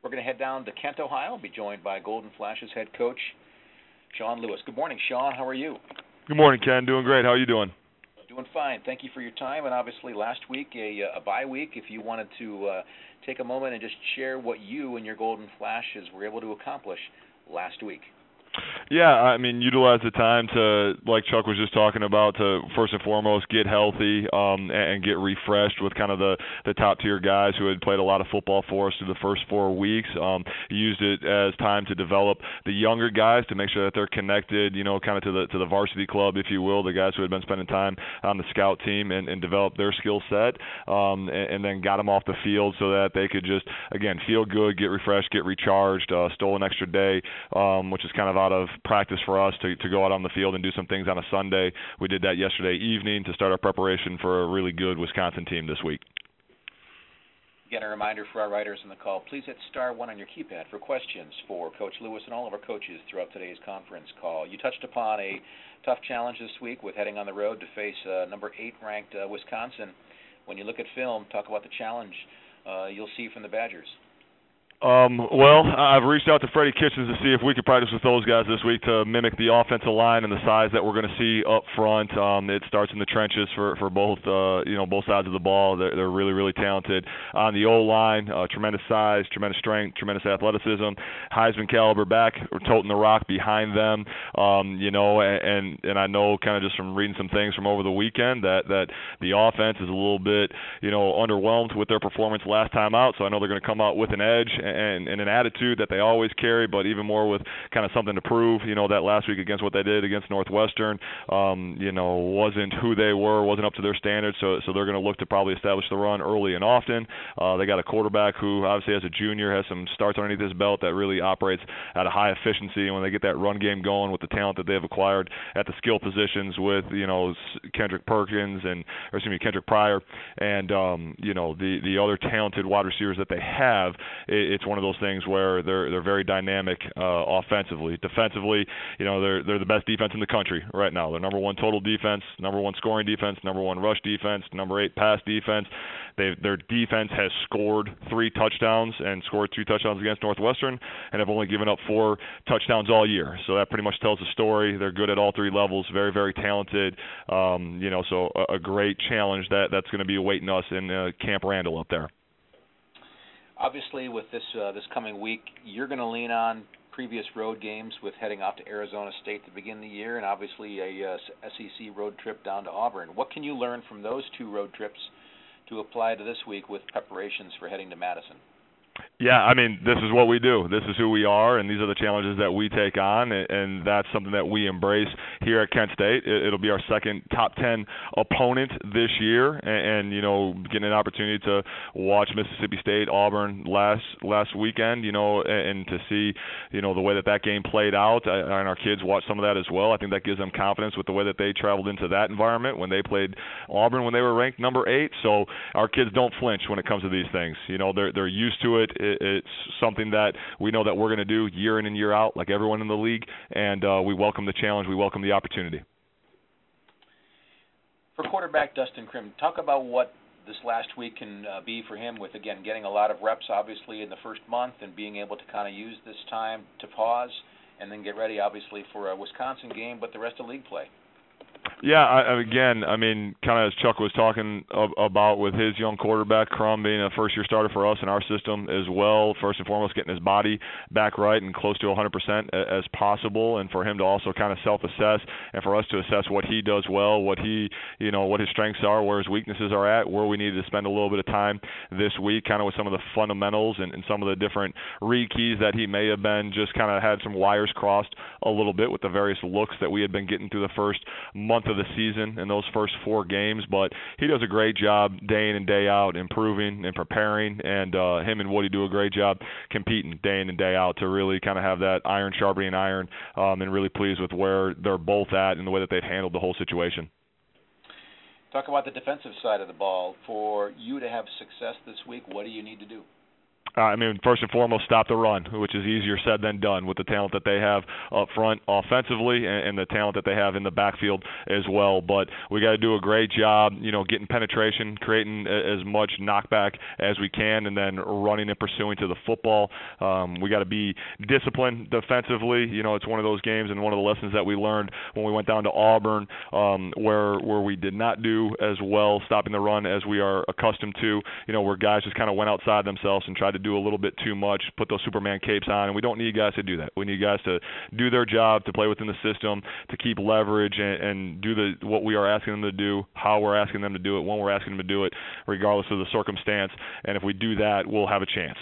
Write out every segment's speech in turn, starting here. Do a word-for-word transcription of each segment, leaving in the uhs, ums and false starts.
We're going to head down to Kent, Ohio, and be joined by Golden Flashes head coach Sean Lewis. Good morning, Sean. How are you? Good morning, Ken. Doing great. How are you doing? Doing fine. Thank you for your time. And obviously, last week, a, a bye week. If you wanted to uh, take a moment and just share what you and your Golden Flashes were able to accomplish last week. Yeah, I mean, utilize the time to, like Chuck was just talking about, to first and foremost get healthy um, and get refreshed with kind of the, the top-tier guys who had played a lot of football for us through the first four weeks. Um, used it as time to develop the younger guys to make sure that they're connected, you know, kind of to the to the varsity club, if you will, the guys who had been spending time on the scout team and, and develop their skill set, um, and, and then got them off the field so that they could just, again, feel good, get refreshed, get recharged, uh, stole an extra day, um, which is kind of out of practice for us to, to go out on the field and do some things on a Sunday. We did that yesterday evening to start our preparation for a really good Wisconsin team this week. Again, a reminder for our writers on the call, please hit star one on your keypad for questions for Coach Lewis and all of our coaches throughout today's conference call. You touched upon a tough challenge this week with heading on the road to face uh, number eight ranked uh, Wisconsin. When you look at film, talk about the challenge uh, you'll see from the Badgers. Um, well, I've reached out to Freddie Kitchens to see if we could practice with those guys this week to mimic the offensive line and the size that we're going to see up front. Um, it starts in the trenches for for both uh, you know both sides of the ball. They're, they're really really talented on the O-line. Uh, tremendous size, tremendous strength, tremendous athleticism. Heisman caliber back, toting the rock behind them. Um, you know, and and I know kind of just from reading some things from over the weekend that that the offense is a little bit you know underwhelmed with their performance last time out. So I know they're going to come out with an edge And, and an attitude that they always carry, but even more with kind of something to prove. You know, that last week against what they did against Northwestern, um, you know, wasn't who they were, wasn't up to their standards, so so they're going to look to probably establish the run early and often. Uh, they got a quarterback who obviously as a junior has some starts underneath his belt that really operates at a high efficiency, and when they get that run game going with the talent that they've acquired at the skill positions with, you know, Kendrick Perkins and, or excuse me, Kendrick Pryor, and, um, you know, the, the other talented wide receivers that they have, it, it's one of those things where they're they're very dynamic uh, offensively. Defensively, you know, they're they're the best defense in the country right now. They're number one total defense, number one scoring defense, number one rush defense, number eight pass defense. They their defense has scored three touchdowns and scored two touchdowns against Northwestern, and have only given up four touchdowns all year. So that pretty much tells the story. They're good at all three levels, very very talented. Um, you know, so a, a great challenge that that's going to be awaiting us in uh, Camp Randall up there. Obviously, with this uh, this coming week, you're going to lean on previous road games with heading off to Arizona State to begin the year, and obviously a uh, S E C road trip down to Auburn. What can you learn from those two road trips to apply to this week with preparations for heading to Madison? Yeah, I mean, this is what we do. This is who we are, and these are the challenges that we take on, and that's something that we embrace here at Kent State. It'll be our second top ten opponent this year, and, you know, getting an opportunity to watch Mississippi State, Auburn last last weekend, you know, and to see, you know, the way that that game played out, and our kids watched some of that as well. I think that gives them confidence with the way that they traveled into that environment when they played Auburn when they were ranked number eight. So our kids don't flinch when it comes to these things. You know, they're they're used to it. It's something that we know that we're going to do year in and year out, like everyone in the league, and uh, we welcome the challenge. We welcome the opportunity. For quarterback Dustin Crim, talk about what this last week can uh, be for him with, again, getting a lot of reps, obviously, in the first month and being able to kind of use this time to pause and then get ready, obviously, for a Wisconsin game, but the rest of league play. Yeah, I, again, I mean, kind of as Chuck was talking about with his young quarterback, Crum being a first-year starter for us in our system as well, first and foremost getting his body back right and close to one hundred percent as possible, and for him to also kind of self-assess and for us to assess what he does well, what he, you know, what his strengths are, where his weaknesses are at, where we needed to spend a little bit of time this week, kind of with some of the fundamentals and, and some of the different read keys that he may have been just kind of had some wires crossed a little bit with the various looks that we had been getting through the first month of the season in those first four games, but he does a great job day in and day out improving and preparing, and uh, him and Woody do a great job competing day in and day out to really kind of have that iron sharpening iron, um, and really pleased with where they're both at and the way that they've handled the whole situation. Talk about the defensive side of the ball. For you to have success this week, what do you need to do? Uh, I mean, first and foremost, stop the run, which is easier said than done with the talent that they have up front offensively and, and the talent that they have in the backfield as well. But we got to do a great job, you know, getting penetration, creating a, as much knockback as we can, and then running and pursuing to the football. Um, we got to be disciplined defensively. You know, it's one of those games, and one of the lessons that we learned when we went down to Auburn, um, where where we did not do as well stopping the run as we are accustomed to. You know, where guys just kind of went outside themselves and tried to do a little bit too much, put those Superman capes on, and we don't need guys to do that. We need guys to do their job, to play within the system, to keep leverage and, and do the what we are asking them to do, how we're asking them to do it, when we're asking them to do it, regardless of the circumstance. And if we do that, we'll have a chance.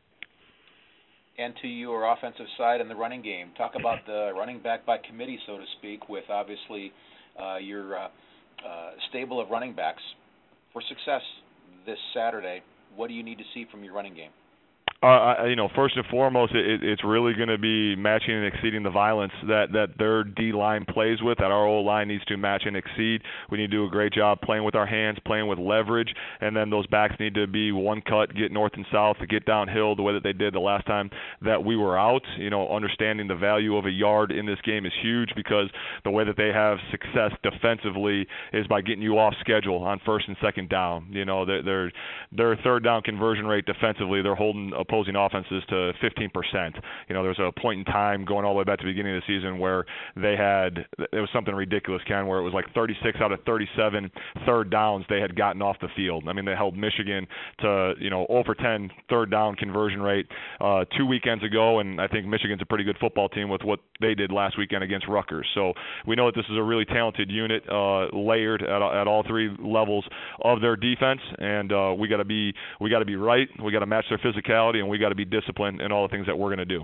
And to your offensive side in the running game, talk about the running back by committee, so to speak, with obviously uh, your uh, uh, stable of running backs. For success this Saturday, what do you need to see from your running game? Uh, you know, first and foremost, it, it's really going to be matching and exceeding the violence that, that their D-line plays with, that our O-line needs to match and exceed. We need to do a great job playing with our hands, playing with leverage, and then those backs need to be one cut, get north and south, to get downhill the way that they did the last time that we were out. You know, understanding the value of a yard in this game is huge, because the way that they have success defensively is by getting you off schedule on first and second down. You know, their their third down conversion rate defensively, they're holding opposing offenses to fifteen percent. You know, there's a point in time going all the way back to the beginning of the season where they had, it was something ridiculous, Ken, where it was like thirty-six out of thirty-seven third downs they had gotten off the field. I mean, they held Michigan to, you know, over ten third down conversion rate uh, two weekends ago, and I think Michigan's a pretty good football team with what they did last weekend against Rutgers. So we know that this is a really talented unit, uh, layered at, at all three levels of their defense, and uh, we got to be we got to be right. We got to match their physicality, and we got to be disciplined in all the things that we're going to do.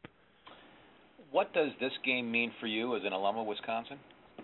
What does this game mean for you as an alum of Wisconsin?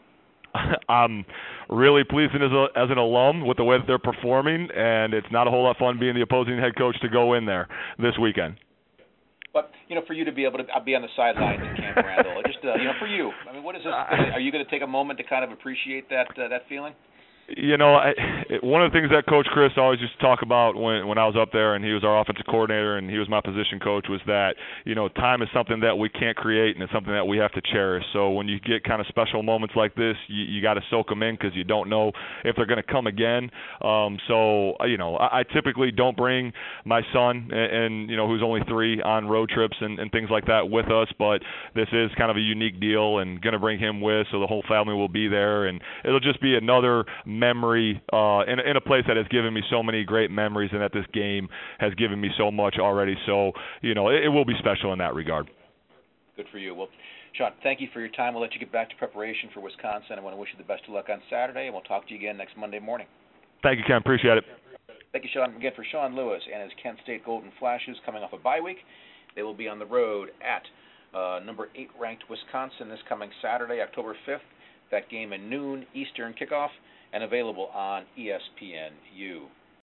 I'm really pleased as, a, as an alum with the way that they're performing, and it's not a whole lot of fun being the opposing head coach to go in there this weekend. But, you know, for you to be able to be on the sidelines at Camp Randall, just, uh, you know, for you, I mean, what is this? Gonna, are you going to take a moment to kind of appreciate that uh, that feeling? You know, I, it, one of the things that Coach Chris always used to talk about when when I was up there, and he was our offensive coordinator and he was my position coach, was that, you know, time is something that we can't create, and it's something that we have to cherish. So when you get kind of special moments like this, you, you got to soak them in, because you don't know if they're going to come again. Um, so, you know, I, I typically don't bring my son, and, and you know, who's only three, on road trips and, and things like that with us, but this is kind of a unique deal, and going to bring him with, so the whole family will be there, and it'll just be another memory uh, in, in a place that has given me so many great memories, and that this game has given me so much already. So, you know, it, it will be special in that regard. Good for you. Well, Sean, thank you for your time. We'll let you get back to preparation for Wisconsin. I want to wish you the best of luck on Saturday, and we'll talk to you again next Monday morning. Thank you, Ken. Appreciate it. Thank you, Sean. Again, for Sean Lewis and his Kent State Golden Flashes coming off a bye week, they will be on the road at uh, number eight ranked Wisconsin this coming Saturday, October fifth. That game at noon Eastern kickoff, and available on E S P N U.